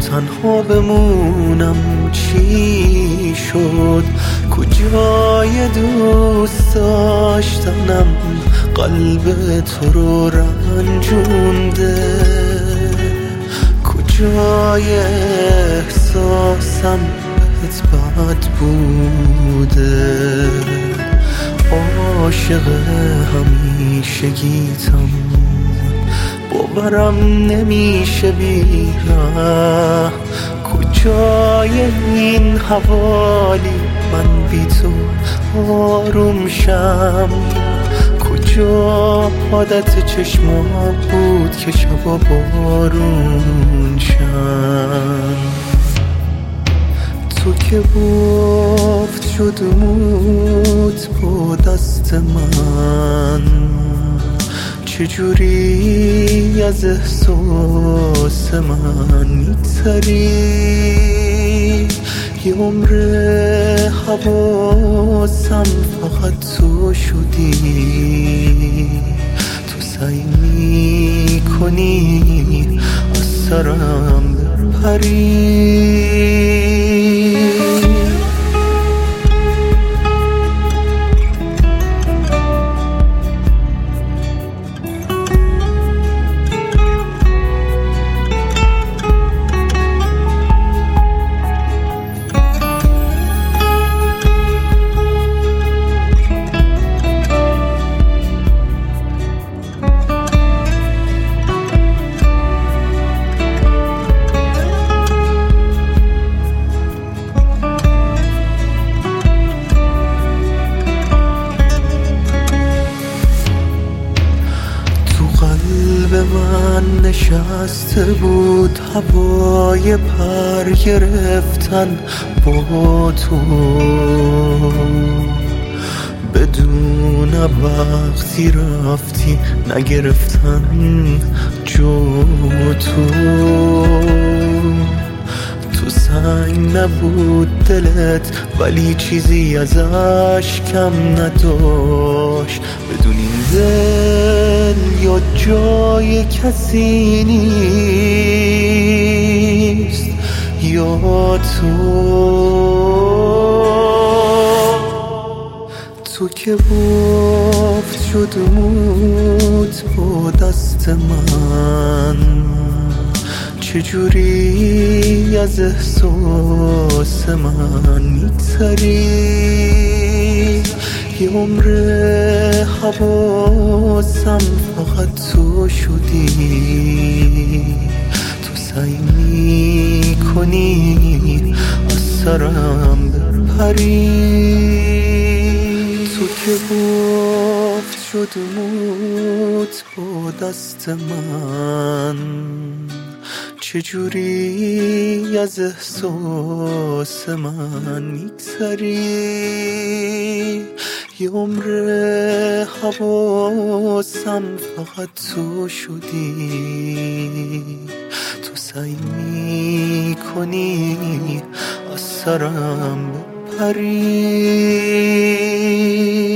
تنها بمونم چی شد؟ کجای دوست داشتنم قلب تو رو رنجونده؟ کجای احساسم بهت بد بوده؟ عاشق همیشگیتم، باورم نمیشه بی‌رحم. کجای این حوالی من بی تو آروم شم؟ کجا عادت چشمام بود که شبا بارون شم؟ تو که گفت شد موت با دست من، چجوری از احساس من میگذری؟ یه عمر حواسم فقط تو شدی. تو سعی میکنی از سرم بپری. قلب من نشسته بود هوای پر گرفتن با تو، بدون وقتی رفتی نگرفتن جو تو. تو سنگ نبود دلت ولی چیزی ازش کم نداشت. بدون این دل یا جای کسی نیست یا تو که گفت شد موت با دست من، چجوری از احساس من میگذری؟ یه عمر حواسم فقط تو شدی. تو سعی میکنی از سرم بپری. تو که گفت شد موت با دست من، چجوری از احساس من میگذری؟ یه عمر حواسم فقط تو شدی. تو سعی میکنی از سرم بپری.